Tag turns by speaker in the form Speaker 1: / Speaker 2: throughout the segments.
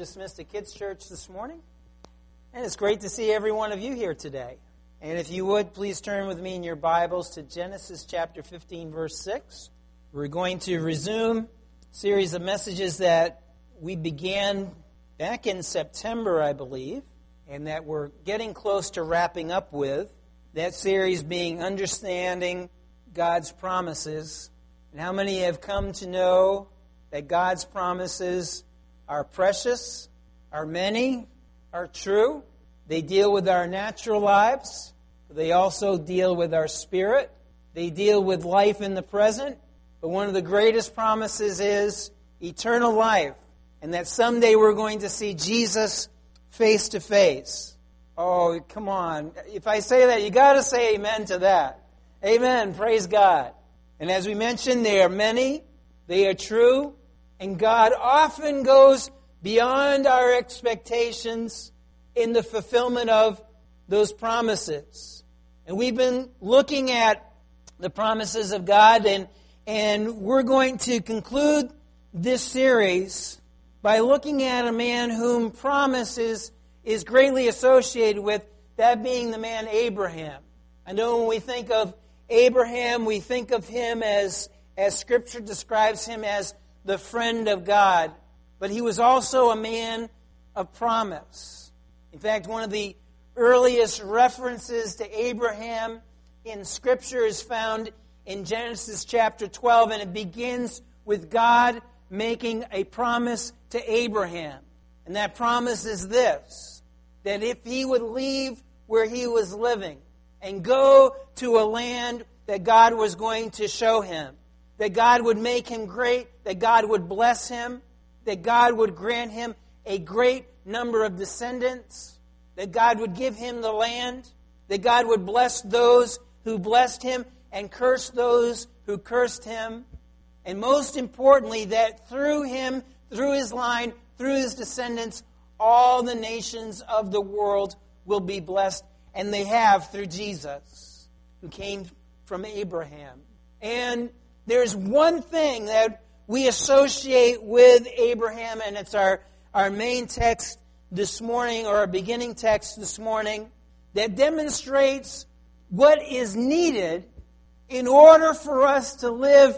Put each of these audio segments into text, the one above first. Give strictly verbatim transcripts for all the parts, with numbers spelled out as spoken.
Speaker 1: dismissed at Kids Church this morning. And it's great to see every one of you here today. And if you would, please turn with me in your Bibles to Genesis chapter fifteen, verse six. We're going to resume a series of messages that we began back in September, I believe, and that we're getting close to wrapping up with. That series being Understanding God's Promises. And how many have come to know that God's promises are precious, are many, are true. They deal with our natural lives. They also deal with our spirit. They deal with life in the present. But one of the greatest promises is eternal life. And that someday we're going to see Jesus face to face. Oh, come on. If I say that, you got to say amen to that. Amen. Praise God. And as we mentioned, they are many. They are true. And God often goes beyond our expectations in the fulfillment of those promises. And we've been looking at the promises of God, and, and we're going to conclude this series by looking at a man whom promises is greatly associated with, that being the man Abraham. I know when we think of Abraham, we think of him as, as Scripture describes him as the friend of God. But he was also a man of promise. In fact, one of the earliest references to Abraham in Scripture is found in Genesis chapter twelve, and it begins with God making a promise to Abraham. And that promise is this, that if he would leave where he was living and go to a land that God was going to show him, that God would make him great, that God would bless him, that God would grant him a great number of descendants, that God would give him the land, that God would bless those who blessed him and curse those who cursed him, and most importantly, that through him, through his line, through his descendants, all the nations of the world will be blessed, and they have through Jesus, who came from Abraham. And there's one thing that we associate with Abraham, and it's our, our main text this morning, or our beginning text this morning, that demonstrates what is needed in order for us to live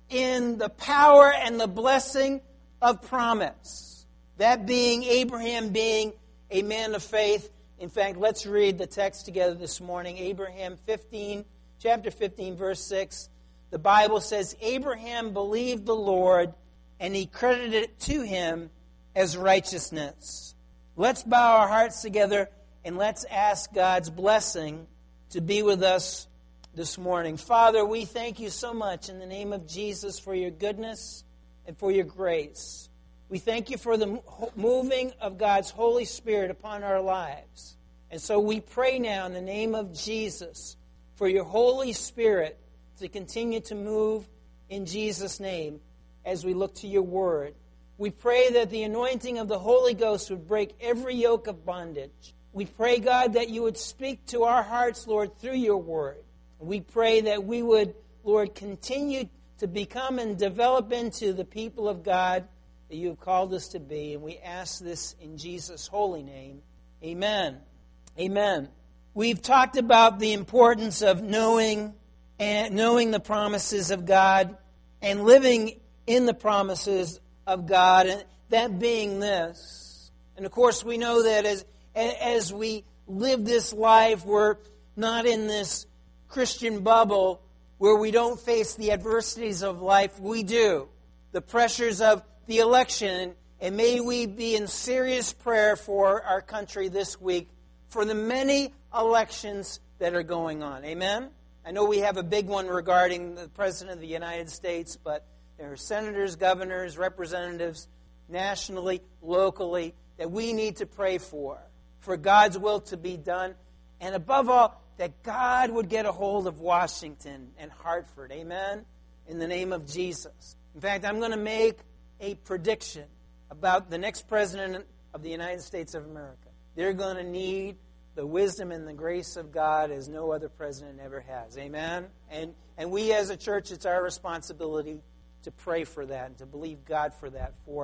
Speaker 1: in the power and the blessing of promise. That being Abraham being a man of faith. In fact, let's read the text together this morning. Abraham fifteen, chapter fifteen, verse six. The Bible says, Abraham believed the Lord, and he credited it to him as righteousness. Let's bow our hearts together, and let's ask God's blessing to be with us this morning. Father, we thank you so much in the name of Jesus for your goodness and for your grace. We thank you for the moving of God's Holy Spirit upon our lives. And so we pray now in the name of Jesus for your Holy Spirit to continue to move in Jesus' name as we look to your word. We pray that the anointing of the Holy Ghost would break every yoke of bondage. We pray, God, that you would speak to our hearts, Lord, through your word. We pray that we would, Lord, continue to become and develop into the people of God that you have called us to be. And we ask this in Jesus' holy name. Amen. Amen. We've talked about the importance of knowing and knowing the promises of God and living in the promises of God, and that being this. And of course, we know that as as we live this life, we're not in this Christian bubble where we don't face the adversities of life. We do. The pressures of the election, and may we be in serious prayer for our country this week for the many elections that are going on. Amen? I know we have a big one regarding the President of the United States, but there are senators, governors, representatives, nationally, locally, that we need to pray for, for God's will to be done, and above all, that God would get a hold of Washington and Hartford. Amen? In the name of Jesus. In fact, I'm going to make a prediction about the next President of the United States of America. They're going to need the wisdom and the grace of God as no other president ever has. Amen? And and we as a church, it's our responsibility to pray for that and to believe God for that for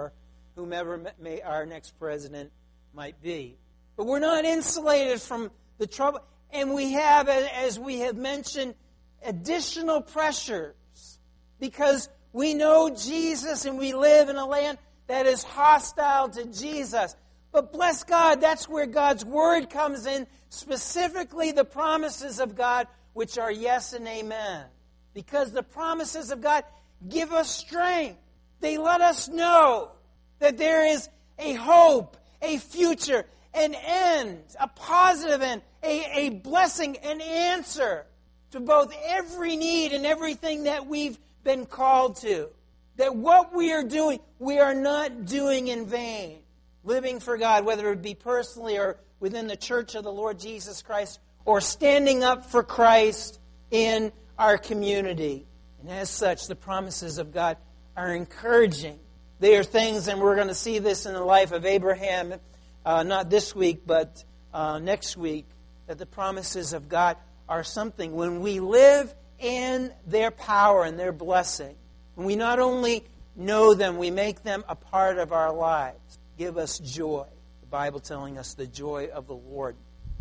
Speaker 1: whomever may our next president might be. But we're not insulated from the trouble. And we have, as we have mentioned, additional pressures because we know Jesus and we live in a land that is hostile to Jesus. But bless God, that's where God's Word comes in, specifically the promises of God, which are yes and amen. Because the promises of God give us strength. They let us know that there is a hope, a future, an end, a positive end, a, a blessing, an answer to both every need and everything that we've been called to. That what we are doing, we are not doing in vain. Living for God, whether it be personally or within the church of the Lord Jesus Christ, or standing up for Christ in our community. And as such, the promises of God are encouraging. They are things, and we're going to see this in the life of Abraham, uh, not this week, but uh, next week, that the promises of God are something. When we live in their power and their blessing, when we not only know them, we make them a part of our lives. Give us joy. The Bible telling us the joy of the Lord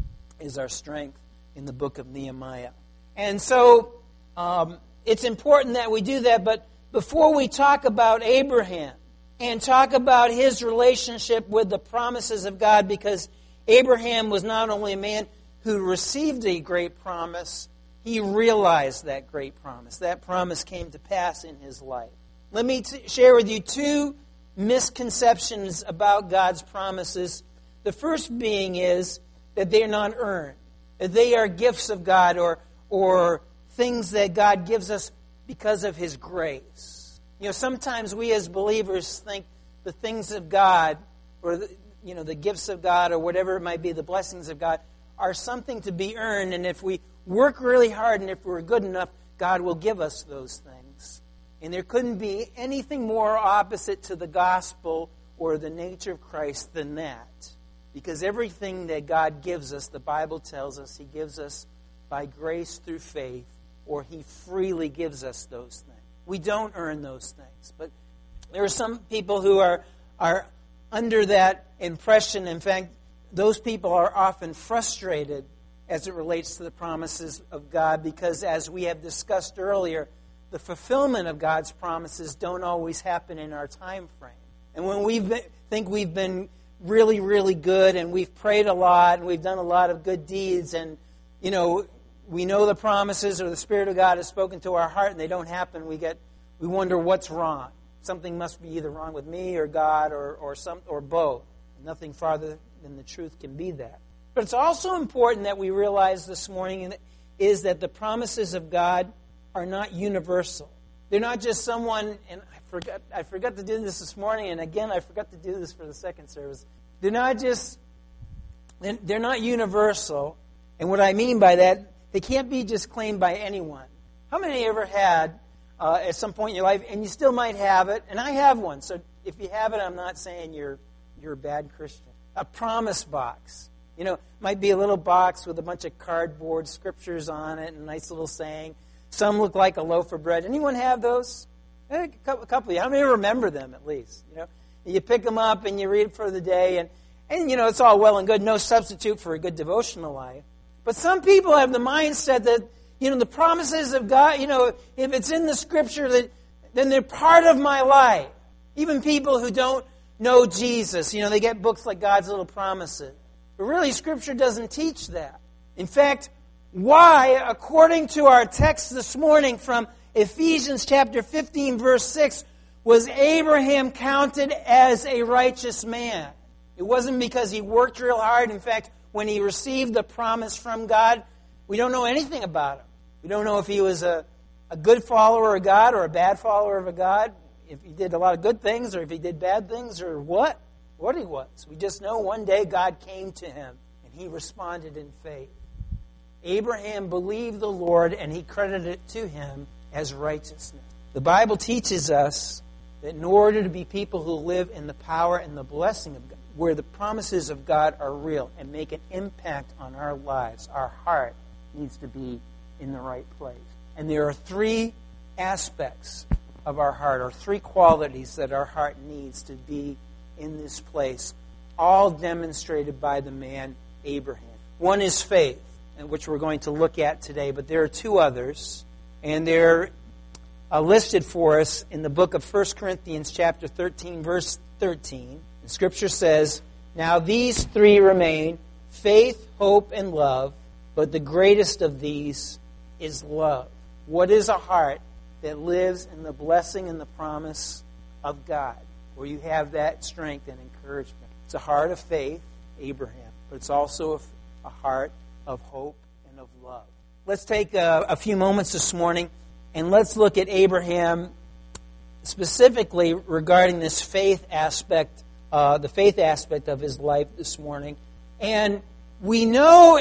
Speaker 1: is our strength in the book of Nehemiah. And so um, it's important that we do that, but before we talk about Abraham and talk about his relationship with the promises of God, because Abraham was not only a man who received a great promise, he realized that great promise. That promise came to pass in his life. Let me t- share with you two misconceptions about God's promises. The first being is that they are not earned. That they are gifts of God or, or things that God gives us because of His grace. You know, sometimes we as believers think the things of God or the, you know, the gifts of God or whatever it might be, the blessings of God, are something to be earned. And if we work really hard and if we're good enough, God will give us those things. And there couldn't be anything more opposite to the gospel or the nature of Christ than that. Because everything that God gives us, the Bible tells us, He gives us by grace through faith, or He freely gives us those things. We don't earn those things. But there are some people who are, are under that impression. In fact, those people are often frustrated as it relates to the promises of God because, as we have discussed earlier, the fulfillment of God's promises don't always happen in our time frame. And when we think we've been really, really good and we've prayed a lot and we've done a lot of good deeds and, you know, we know the promises or the Spirit of God has spoken to our heart and they don't happen, we get we wonder what's wrong. Something must be either wrong with me or God or, or, some, or both. Nothing farther than the truth can be that. But it's also important that we realize this morning is that the promises of God are not universal. They're not just someone, and I forgot I forgot to do this this morning, and again I forgot to do this for the second service. They're not just, they're not universal, and what I mean by that, they can't be just claimed by anyone. How many ever had, uh, at some point in your life, and you still might have it, and I have one, so if you have it, I'm not saying you're you're a bad Christian. A promise box. You know, it might be a little box with a bunch of cardboard scriptures on it and a nice little saying. Some look like a loaf of bread. Anyone have those? A couple of you. How many remember them at least? You know, you pick them up and you read it for the day, and, and you know, it's all well and good. No substitute for a good devotional life. But some people have the mindset that, you know, the promises of God, you know, if it's in the Scripture, that then they're part of my life. Even people who don't know Jesus, you know, they get books like God's Little Promises. But really, Scripture doesn't teach that. In fact, why, according to our text this morning from Ephesians chapter fifteen, verse six, was Abraham counted as a righteous man? It wasn't because he worked real hard. In fact, when he received the promise from God, we don't know anything about him. We don't know if he was a, a good follower of God or a bad follower of a God, if he did a lot of good things or if he did bad things or what, what he was. We just know one day God came to him and he responded in faith. Abraham believed the Lord and he credited it to him as righteousness. The Bible teaches us that in order to be people who live in the power and the blessing of God, where the promises of God are real and make an impact on our lives, our heart needs to be in the right place. And there are three aspects of our heart, or three qualities that our heart needs to be in this place, all demonstrated by the man Abraham. One is faith, which we're going to look at today, but there are two others, and they're uh, listed for us in the book of First Corinthians chapter thirteen, verse thirteen. The Scripture says, "Now these three remain, faith, hope, and love, but the greatest of these is love." What is a heart that lives in the blessing and the promise of God, where you have that strength and encouragement? It's a heart of faith, Abraham, but it's also a, a heart of hope and of love. Let's take a, a few moments this morning and let's look at Abraham specifically regarding this faith aspect, uh, the faith aspect of his life this morning. And we know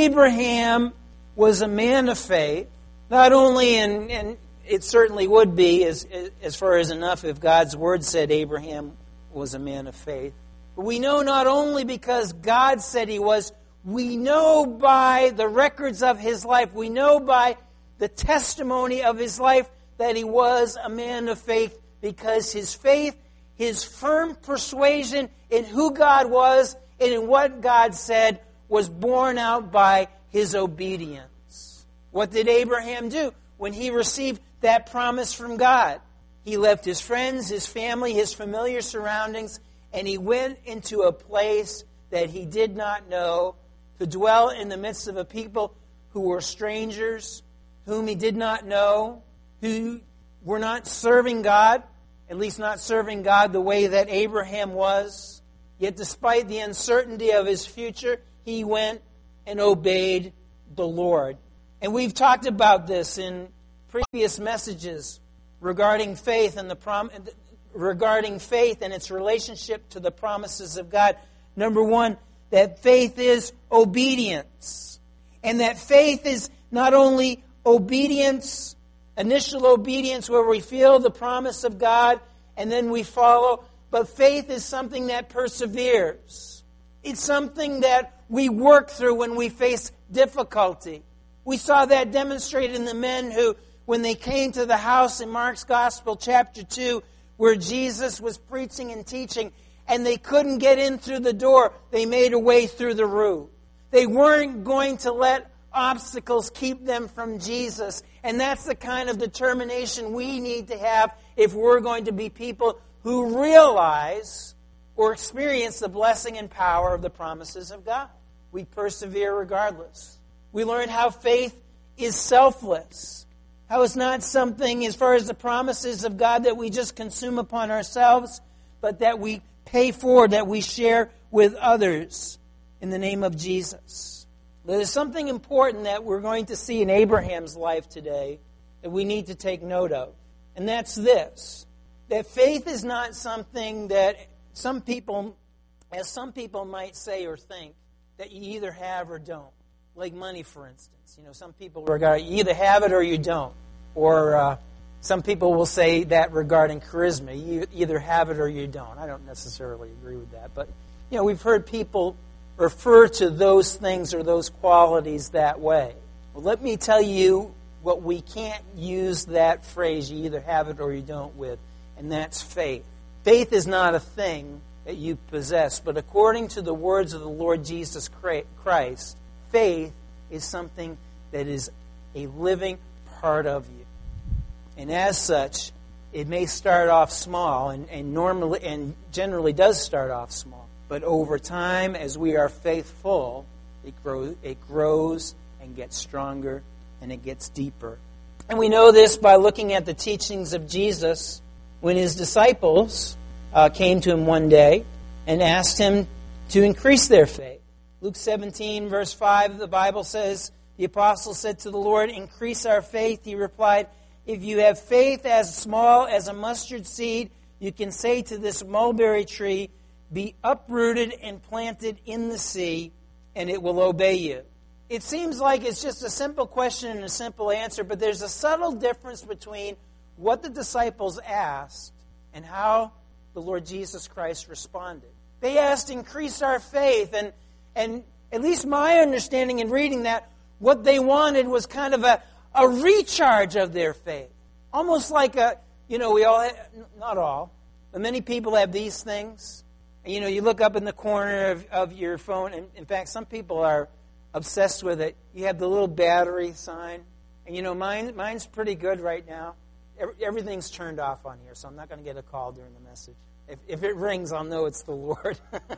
Speaker 1: Abraham was a man of faith, not only in, and it certainly would be as, as far as enough if God's Word said Abraham was a man of faith. But we know not only because God said he was, we know by the records of his life, we know by the testimony of his life that he was a man of faith, because his faith, his firm persuasion in who God was and in what God said was borne out by his obedience. What did Abraham do when he received that promise from God? He left his friends, his family, his familiar surroundings, and he went into a place that he did not know, to dwell in the midst of a people who were strangers, whom he did not know, who were not serving God, at least not serving God the way that Abraham was. Yet despite the uncertainty of his future, he went and obeyed the Lord. And we've talked about this in previous messages regarding faith and the prom- regarding faith and its relationship to the promises of God. Number one, that faith is obedience. And that faith is not only obedience, initial obedience where we feel the promise of God and then we follow, but faith is something that perseveres. It's something that we work through when we face difficulty. We saw that demonstrated in the men who, when they came to the house in Mark's Gospel, chapter two, where Jesus was preaching and teaching, and they couldn't get in through the door, they made a way through the roof. They weren't going to let obstacles keep them from Jesus. And that's the kind of determination we need to have if we're going to be people who realize or experience the blessing and power of the promises of God. We persevere regardless. We learn how faith is selfless. How it's not something, as far as the promises of God, that we just consume upon ourselves, but that we pay for, that we share with others in the name of Jesus. There's something important that we're going to see in Abraham's life today that we need to take note of. And that's this, that faith is not something that some people, as some people might say or think, that you either have or don't. Like money, for instance. You know, some people regard you either have it or you don't. Or uh, some people will say that regarding charisma. You either have it or you don't. I don't necessarily agree with that. But, you know, we've heard people refer to those things or those qualities that way. Well, let me tell you what we can't use that phrase, you either have it or you don't, with, and that's faith. Faith is not a thing that you possess, but according to the words of the Lord Jesus Christ, faith is something that is a living part of you. And as such, it may start off small, and, and normally and generally does start off small. But over time, as we are faithful, it grows, it grows and gets stronger and it gets deeper. And we know this by looking at the teachings of Jesus when his disciples uh, came to him one day and asked him to increase their faith. Luke seventeen, verse five, the Bible says, the apostle said to the Lord, "Increase our faith." He replied, "If you have faith as small as a mustard seed, you can say to this mulberry tree, 'Be uprooted and planted in the sea,' and it will obey you." It seems like it's just a simple question and a simple answer, but there's a subtle difference between what the disciples asked and how the Lord Jesus Christ responded. They asked, "Increase our faith," and and at least my understanding in reading that, what they wanted was kind of a, a recharge of their faith. Almost like a, you know, we all, have, not all, but many people have these things. And, you know, you look up in the corner of, of your phone, and in fact, some people are obsessed with it. You have the little battery sign. And, you know, mine mine's pretty good right now. Everything's turned off on here, so I'm not going to get a call during the message. If, if it rings, I'll know it's the Lord.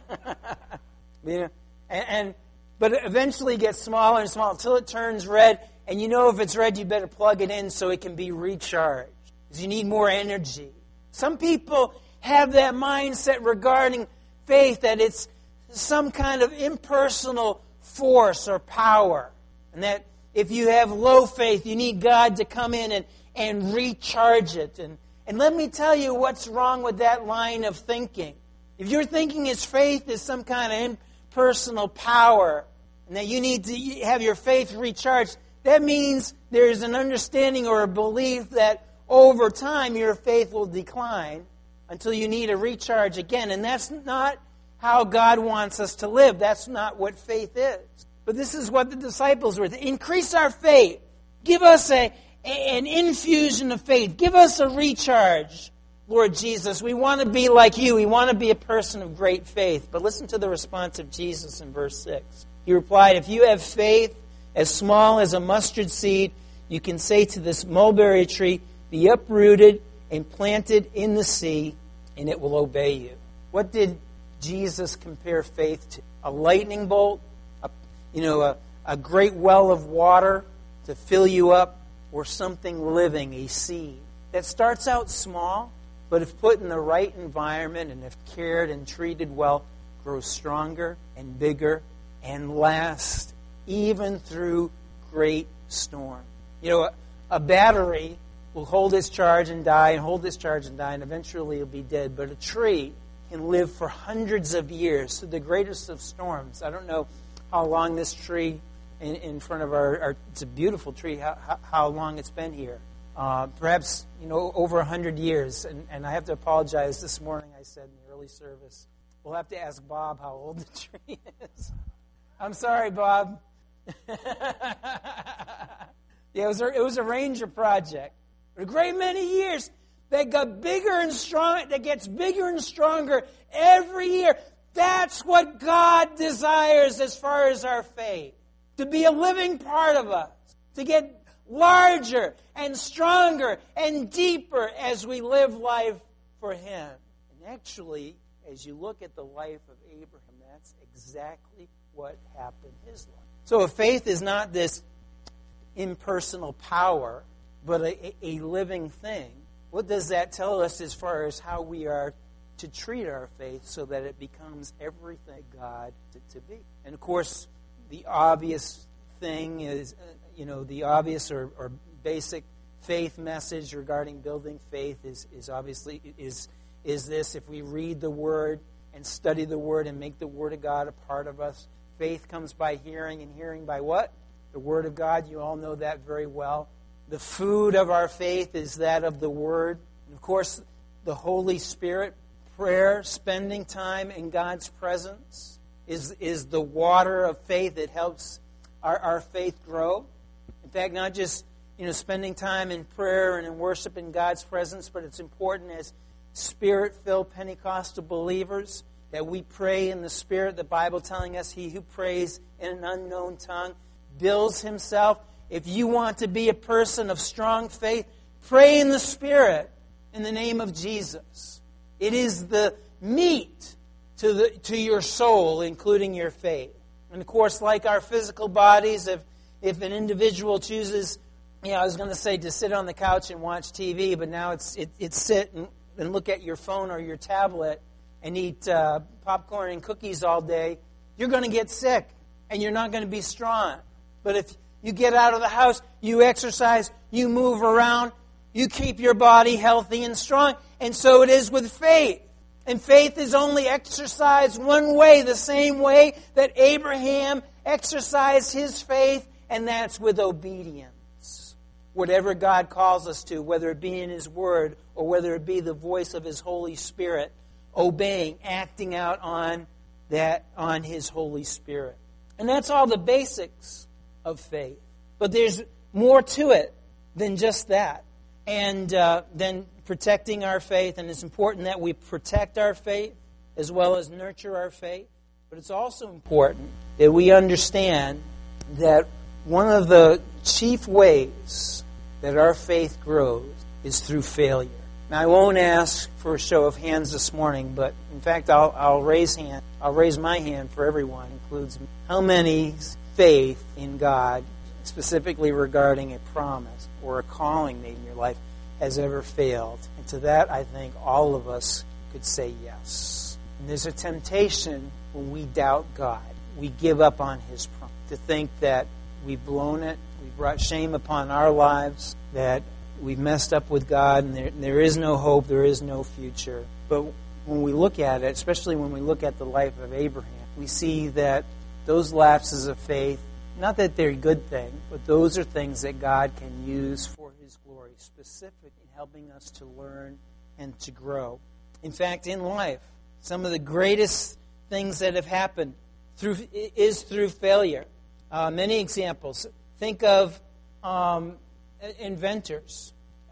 Speaker 1: You know, and, and but it eventually gets smaller and smaller until it turns red. And you know if it's red, you better plug it in so it can be recharged, because you need more energy. Some people have that mindset regarding faith that it's some kind of impersonal force or power, and that if you have low faith, you need God to come in and, and recharge it. And, and let me tell you what's wrong with that line of thinking. If you're thinking His faith is some kind of impersonal power, and that you need to have your faith recharged, that means there's an understanding or a belief that over time your faith will decline until you need a recharge again. And that's not how God wants us to live. That's not what faith is. But this is what the disciples were. Increase our faith. Give us a, an infusion of faith. Give us a recharge, Lord Jesus. We want to be like you. We want to be a person of great faith. But listen to the response of Jesus in verse six. He replied, if you have faith as small as a mustard seed, you can say to this mulberry tree, be uprooted and planted in the sea, and it will obey you. What did Jesus compare faith to? A lightning bolt? A, you know, a, a great well of water to fill you up? Or something living, a seed? That starts out small, but if put in the right environment and if cared and treated well, grows stronger and bigger and lasts even through great storm. You know, a, a battery will hold its charge and die and hold its charge and die, and eventually it'll be dead. But a tree can live for hundreds of years through the greatest of storms. I don't know how long this tree in, in front of our, our, it's a beautiful tree, how, how, how long it's been here. Uh, perhaps, you know, over a hundred years. And, and I have to apologize. This morning I said in the early service, we'll have to ask Bob how old the tree is. I'm sorry, Bob. Yeah, it was a, it was a ranger project. For a great many years, that got bigger and strong. That gets bigger and stronger every year. That's what God desires as far as our faith. To be a living part of us. To get larger and stronger and deeper as we live life for Him. And actually, as you look at the life of Abraham, that's exactly what happened in his life. So if faith is not this impersonal power, but a, a living thing, what does that tell us as far as how we are to treat our faith so that it becomes everything God to, to be? And of course, the obvious thing is, uh, you know, the obvious or, or basic faith message regarding building faith is, is obviously is is this: if we read the Word and study the Word and make the Word of God a part of us, faith comes by hearing, and hearing by what? The Word of God. You all know that very well. The food of our faith is that of the Word. And of course, the Holy Spirit, prayer, spending time in God's presence is, is the water of faith that helps our, our faith grow. In fact, not just, you know, spending time in prayer and in worship in God's presence, but it's important as Spirit-filled Pentecostal believers that we pray in the Spirit. The Bible telling us he who prays in an unknown tongue builds himself. If you want to be a person of strong faith, pray in the Spirit in the name of Jesus. It is the meat to the to your soul, including your faith. And of course, like our physical bodies, if if an individual chooses, you know, I was going to say to sit on the couch and watch T V, but now it's it, it's sit and, and look at your phone or your tablet and eat uh, popcorn and cookies all day, you're going to get sick and you're not going to be strong. But if you get out of the house, you exercise, you move around, you keep your body healthy and strong. And so it is with faith. And faith is only exercised one way, the same way that Abraham exercised his faith, and that's with obedience. Whatever God calls us to, whether it be in His Word or whether it be the voice of His Holy Spirit, obeying, acting out on that, on His Holy Spirit. And that's all the basics of faith. But there's more to it than just that. And uh, then protecting our faith, and it's important that we protect our faith. as well as nurture our faith. But it's also important that we understand that one of the chief ways that our faith grows is through failure. Now, I won't ask for a show of hands this morning, but in fact, I'll, I'll raise hand. I'll raise my hand for everyone, includes me. How many's faith in God, specifically regarding a promise or a calling made in your life, has ever failed? And to that, I think all of us could say yes. And there's a temptation when we doubt God. We give up on His promise, to think that we've blown it, we've brought shame upon our lives, that we've messed up with God, and there, there is no hope, there is no future. But when we look at it, especially when we look at the life of Abraham, we see that those lapses of faith, not that they're a good thing, but those are things that God can use for His glory, specific in helping us to learn and to grow. In fact, in life, some of the greatest things that have happened through is through failure. Uh, many examples. Think of um, inventors.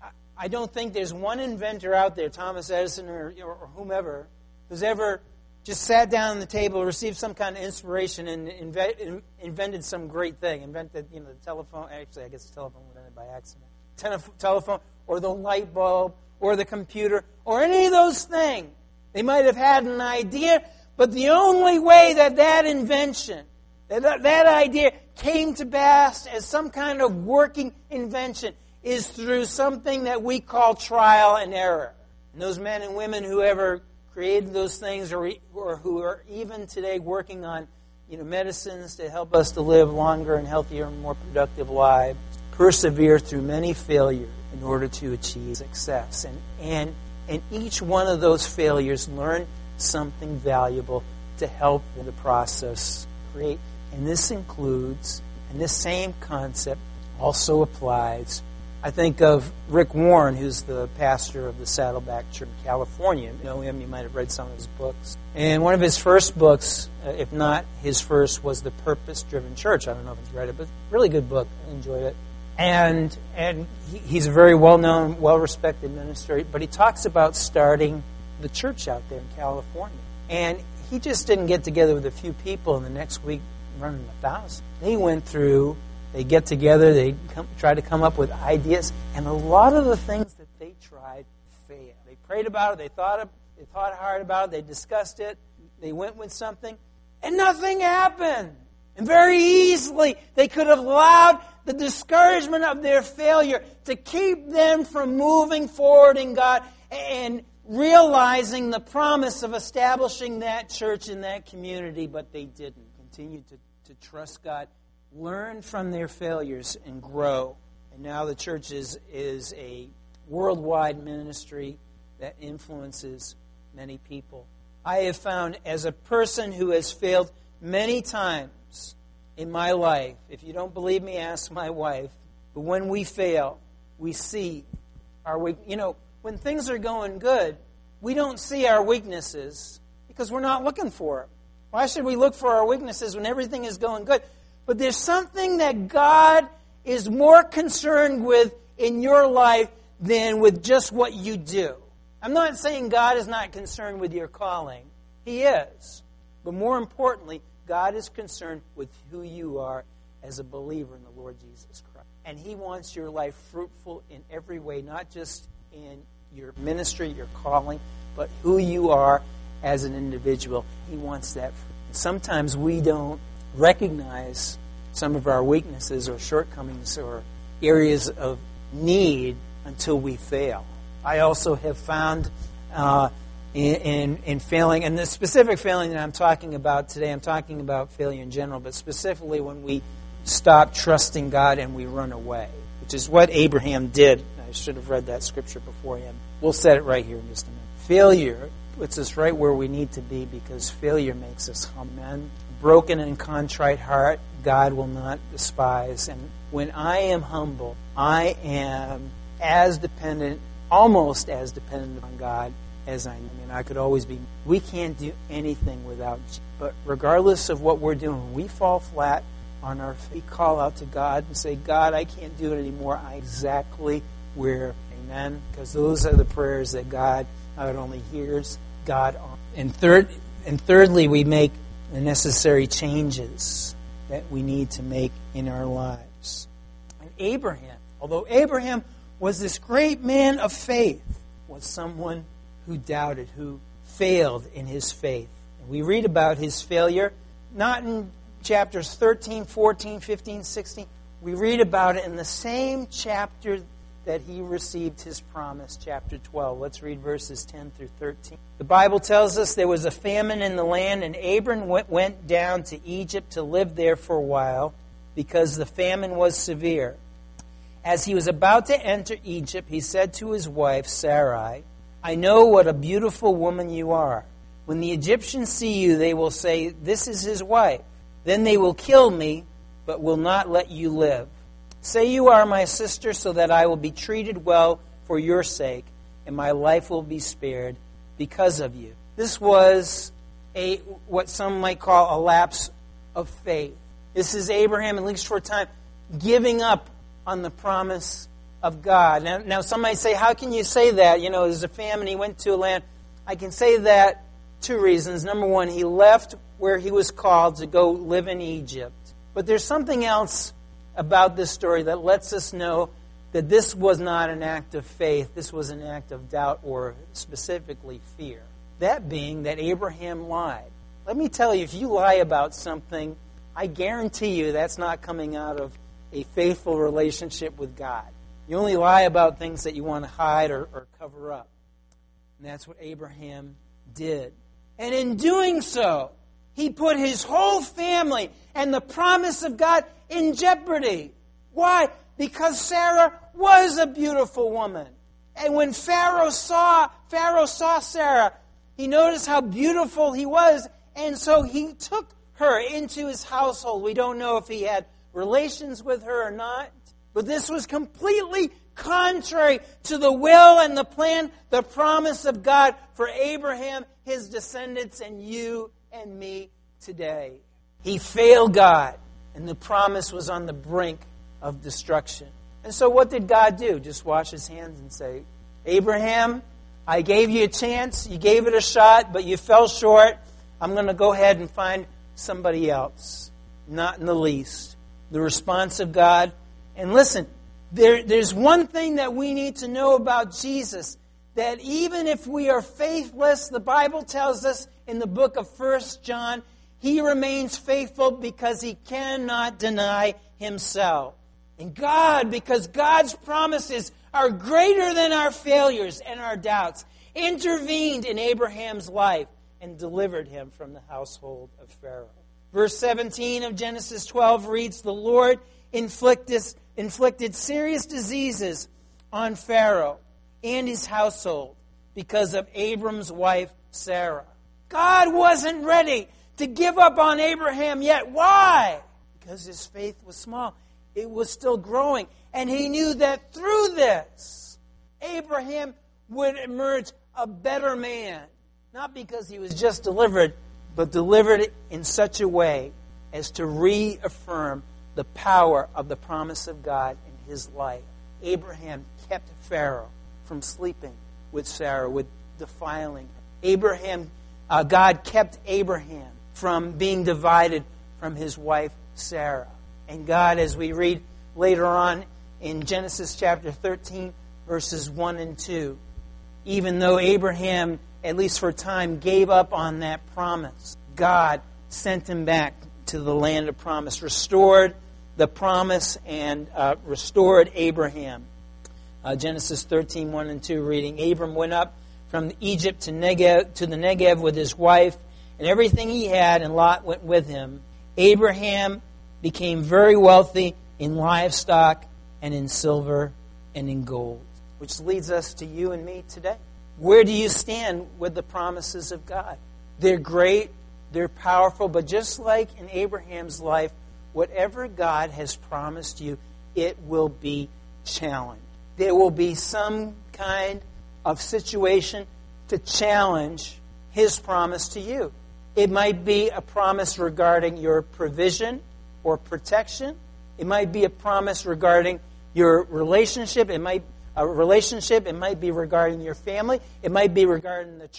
Speaker 1: I don't think there's one inventor out there, Thomas Edison or, or whomever, who's ever just sat down on the table, received some kind of inspiration, and inve- invented some great thing. Invented, you know, the telephone. Actually, I guess the telephone was invented by accident. Tele- telephone, or the light bulb, or the computer, or any of those things. They might have had an idea, but the only way that that invention, that, that idea came to pass as some kind of working invention is through something that we call trial and error. And those men and women who ever created those things, or, or who are even today working on, you know, medicines to help us to live longer and healthier and more productive lives, persevere through many failures in order to achieve success. And, and, and each one of those failures learn something valuable to help in the process create. And this includes, and this same concept also applies. I think of Rick Warren, who's the pastor of the Saddleback Church in California. You know him, you might have read some of his books. And one of his first books, uh, if not his first, was The Purpose-Driven Church. I don't know if he's read it, but really good book. I enjoyed it. And and he, he's a very well-known, well-respected minister, but he talks about starting the church out there in California. And he just didn't get together with a few people and the next week running a thousand. They went through... They get together, they come, try to come up with ideas, and a lot of the things that they tried failed. They prayed about it, they thought of, they thought hard about it, they discussed it, they went with something, and nothing happened. And very easily, they could have allowed the discouragement of their failure to keep them from moving forward in God and realizing the promise of establishing that church in that community, but they didn't. Continued to, to trust God, learn from their failures, and grow. And now the church is, is a worldwide ministry that influences many people. I have found, as a person who has failed many times in my life, if you don't believe me, ask my wife, but when we fail, we see our weak. You know, when things are going good, we don't see our weaknesses because we're not looking for them. Why should we look for our weaknesses when everything is going good? But there's something that God is more concerned with in your life than with just what you do. I'm not saying God is not concerned with your calling. He is. But more importantly, God is concerned with who you are as a believer in the Lord Jesus Christ. And He wants your life fruitful in every way, not just in your ministry, your calling, but who you are as an individual. He wants that. Sometimes we don't recognize some of our weaknesses or shortcomings or areas of need until we fail. I also have found uh, in, in, in failing, and the specific failing that I'm talking about today, I'm talking about failure in general, but specifically when we stop trusting God and we run away, which is what Abraham did. I should have read that scripture before him. We'll set it right here in just a minute. Failure puts us right where we need to be because failure makes us humble. Broken and contrite heart, God will not despise. And when I am humble, I am as dependent, almost as dependent on God as I am. I mean, I could always be. We can't do anything without Jesus. But regardless of what we're doing, when we fall flat on our feet, we call out to God and say, God, I can't do it anymore. I'm exactly where. Amen? Because those are the prayers that God not only hears, God on. And third, and thirdly, we make the necessary changes that we need to make in our lives. And Abraham, although Abraham was this great man of faith, was someone who doubted, who failed in his faith. And we read about his failure, not in chapters thirteen, fourteen, fifteen, sixteen. We read about it in the same chapter that he received his promise, chapter twelve. Let's read verses ten through thirteen. The Bible tells us there was a famine in the land, and Abram went down to Egypt to live there for a while, because the famine was severe. As he was about to enter Egypt, he said to his wife, Sarai, I know what a beautiful woman you are. When the Egyptians see you, they will say, this is his wife. Then they will kill me, but will not let you live. Say you are my sister, so that I will be treated well for your sake, and my life will be spared because of you. This was a what some might call a lapse of faith. This is Abraham, at least for a time, giving up on the promise of God. Now, now some might say, how can you say that? You know, there's a famine, he went to a land. I can say that two reasons. Number one, he left where he was called to go live in Egypt. But there's something else about this story that lets us know that this was not an act of faith. This was an act of doubt, or specifically fear. That being that Abraham lied. Let me tell you, if you lie about something, I guarantee you that's not coming out of a faithful relationship with God. You only lie about things that you want to hide or, or cover up. And that's what Abraham did. And in doing so, he put his whole family and the promise of God in jeopardy. Why? Because Sarah was a beautiful woman. And when Pharaoh saw Pharaoh saw Sarah, he noticed how beautiful he was, and so he took her into his household. We don't know if he had relations with her or not, but this was completely contrary to the will and the plan, the promise of God for Abraham, his descendants, and you and me today. He failed God, and the promise was on the brink of destruction. And so what did God do? Just wash his hands and say, Abraham, I gave you a chance, you gave it a shot, but you fell short. I'm going to go ahead and find somebody else. Not in the least. The response of God. And listen, there, there's one thing that we need to know about Jesus, that even if we are faithless, the Bible tells us in the book of First John, he remains faithful because he cannot deny himself. And God, because God's promises are greater than our failures and our doubts, intervened in Abraham's life and delivered him from the household of Pharaoh. Verse seventeen of Genesis twelve reads, the Lord inflicted, inflicted serious diseases on Pharaoh and his household because of Abram's wife, Sarah. God wasn't ready to give up on Abraham yet. Why? Because his faith was small. It was still growing. And he knew that through this, Abraham would emerge a better man. Not because he was just delivered, but delivered in such a way as to reaffirm the power of the promise of God in his life. Abraham kept Pharaoh from sleeping with Sarah, with defiling her. Abraham, uh, God kept Abraham from being divided from his wife Sarah. And God, as we read later on in Genesis chapter thirteen, verses one and two, even though Abraham, at least for a time, gave up on that promise, God sent him back to the land of promise, restored the promise, and uh, restored Abraham. Uh, Genesis thirteen, one and two reading, Abram went up from Egypt to Negev, to the Negev with his wife and everything he had, and Lot went with him. Abraham became very wealthy in livestock and in silver and in gold. Which leads us to you and me today. Where do you stand with the promises of God? They're great, they're powerful, but just like in Abraham's life, whatever God has promised you, it will be challenged. There will be some kind of situation to challenge his promise to you. It might be a promise regarding your provision or protection. It might be a promise regarding your relationship. It might a relationship. It might be regarding your family. It might be regarding the church.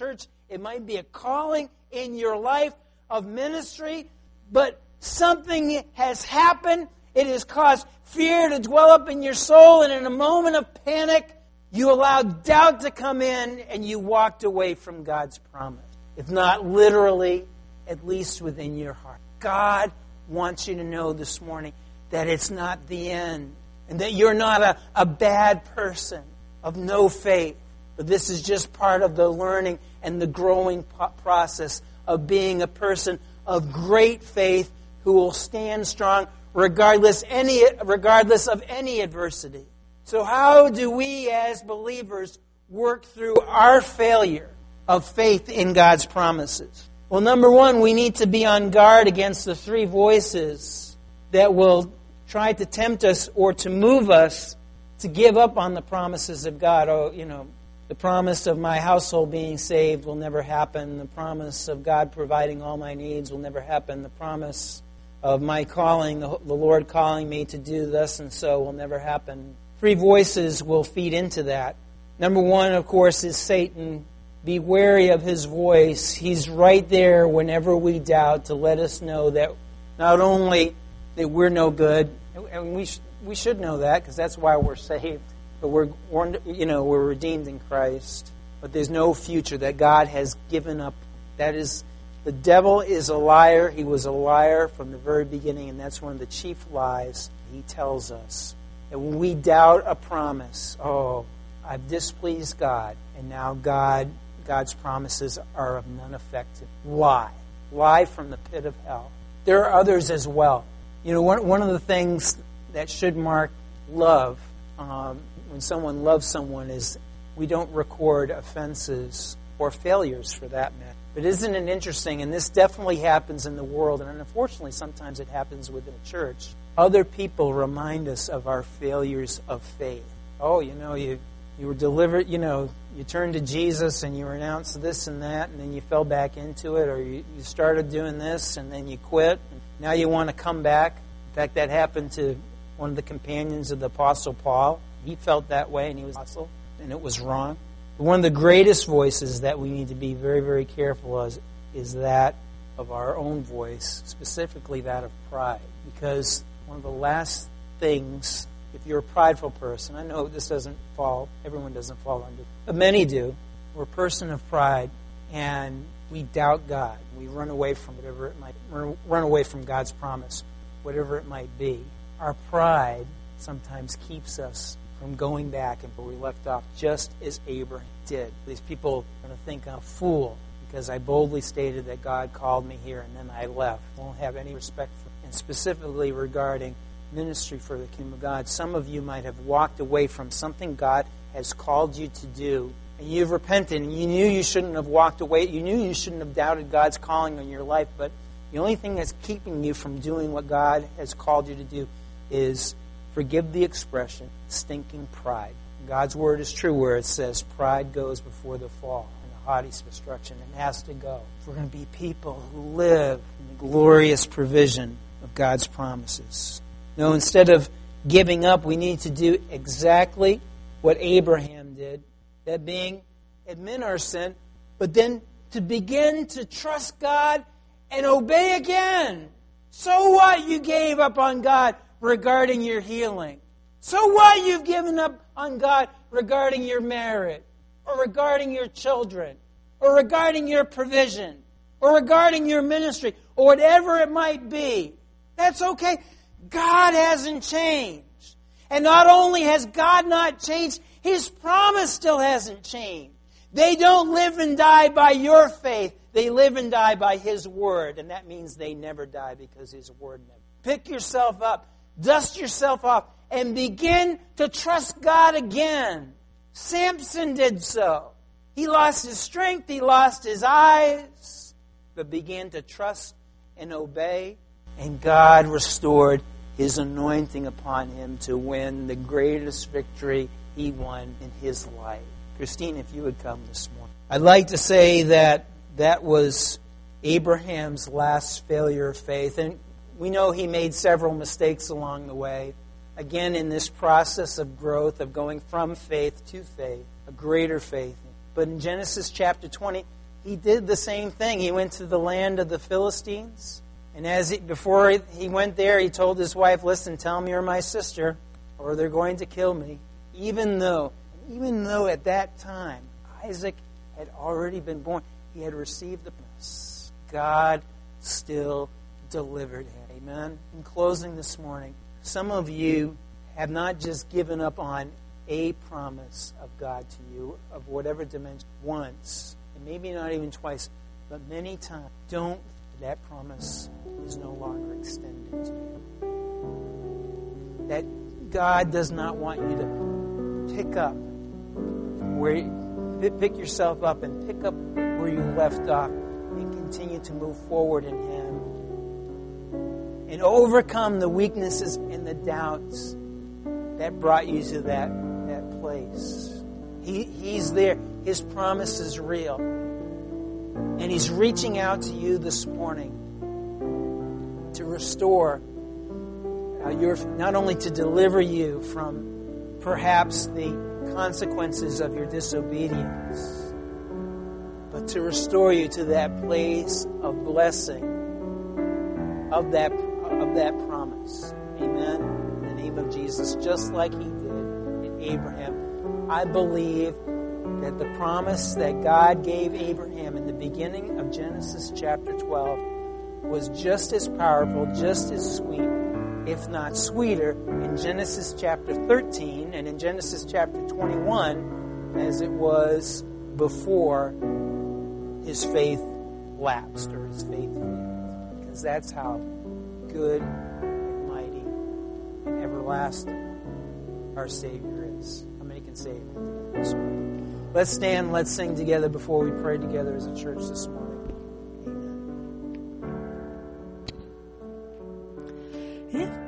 Speaker 1: It might be a calling in your life of ministry, but something has happened. It has caused fear to dwell up in your soul, and in a moment of panic, you allowed doubt to come in, and you walked away from God's promise. If not literally, at least within your heart. God wants you to know this morning that it's not the end, and that you're not a, a bad person of no faith, but this is just part of the learning and the growing process of being a person of great faith who will stand strong regardless any regardless of any adversity. So how do we as believers work through our failure of faith in God's promises? Well, number one, we need to be on guard against the three voices that will try to tempt us or to move us to give up on the promises of God. Oh, you know, the promise of my household being saved will never happen. The promise of God providing all my needs will never happen. The promise of my calling, the Lord calling me to do thus and so, will never happen. Three voices will feed into that. Number one, of course, is Satan. Be wary of his voice. He's right there whenever we doubt to let us know that not only that we're no good, and we sh- we should know that because that's why we're saved, but we're, we're you know we're redeemed in Christ. But there's no future that God has given up. That is, the devil is a liar. He was a liar from the very beginning, and that's one of the chief lies he tells us. That when we doubt a promise, oh, I've displeased God, and now God. God's promises are of none effect. Lie. Lie from the pit of hell. There are others as well. You know, one, one of the things that should mark love, um, when someone loves someone, is we don't record offenses or failures for that matter. But isn't it interesting, and this definitely happens in the world, and unfortunately sometimes it happens within a church, other people remind us of our failures of faith. Oh, you know, you... You were delivered, you know, you turned to Jesus and you renounced this and that, and then you fell back into it, or you, you started doing this and then you quit. And now you want to come back. In fact, that happened to one of the companions of the Apostle Paul. He felt that way, and he was apostle, and it was wrong. But one of the greatest voices that we need to be very, very careful of is that of our own voice, specifically that of pride. Because one of the last things, if you're a prideful person, I know this doesn't fall, everyone doesn't fall under, but many do. We're a person of pride, and we doubt God. We run away from whatever it might, run away from God's promise, whatever it might be. Our pride sometimes keeps us from going back and where we left off, just as Abraham did. These people are going to think I'm a fool because I boldly stated that God called me here and then I left. Won't have any respect for it. And specifically regarding ministry for the kingdom of God, some of you might have walked away from something God has called you to do, and you've repented, and you knew you shouldn't have walked away. You knew you shouldn't have doubted God's calling on your life, but the only thing that's keeping you from doing what God has called you to do is, forgive the expression, stinking pride. God's word is true where it says pride goes before the fall and the haughty destruction. It has to go. If we're going to be people who live in the glorious provision of God's promises. No, instead of giving up, we need to do exactly what Abraham did. That being, admit our sin, but then to begin to trust God and obey again. So what? You gave up on God regarding your healing. So what? You've given up on God regarding your marriage, or regarding your children, or regarding your provision, or regarding your ministry, or whatever it might be. That's okay. God hasn't changed. And not only has God not changed, His promise still hasn't changed. They don't live and die by your faith. They live and die by His Word. And that means they never die because His Word never. Pick yourself up, dust yourself off, and begin to trust God again. Samson did so. He lost his strength, he lost his eyes, but began to trust and obey. And God restored His anointing upon him to win the greatest victory he won in his life. Christine, if you would come this morning. I'd like to say that that was Abraham's last failure of faith. And we know he made several mistakes along the way. Again, in this process of growth, of going from faith to faith, a greater faith. But in Genesis chapter twenty, he did the same thing. He went to the land of the Philistines. And as he, before he went there, he told his wife, listen, tell them you're my sister, or they're going to kill me. Even though, even though at that time, Isaac had already been born, he had received the promise. God still delivered him. Amen. In closing this morning, some of you have not just given up on a promise of God to you, of whatever dimension, once, and maybe not even twice, but many times. Don't, that promise is no longer extended to you. That God does not want you to pick up where you, pick yourself up and pick up where you left off and continue to move forward in Him and overcome the weaknesses and the doubts that brought you to that, that place. He, he's there. His promise is real. And He's reaching out to you this morning to restore uh, your, not only to deliver you from perhaps the consequences of your disobedience, but to restore you to that place of blessing, of that, of that promise. Amen. In the name of Jesus, just like He did in Abraham. I believe that the promise that God gave Abraham in the beginning of Genesis chapter twelve was just as powerful, just as sweet, if not sweeter, in Genesis chapter thirteen and in Genesis chapter twenty-one as it was before his faith lapsed or his faith failed. Because that's how good and mighty and everlasting our Savior is. How many can say amen to that? Let's stand, let's sing together before we pray together as a church this morning. Amen.
Speaker 2: If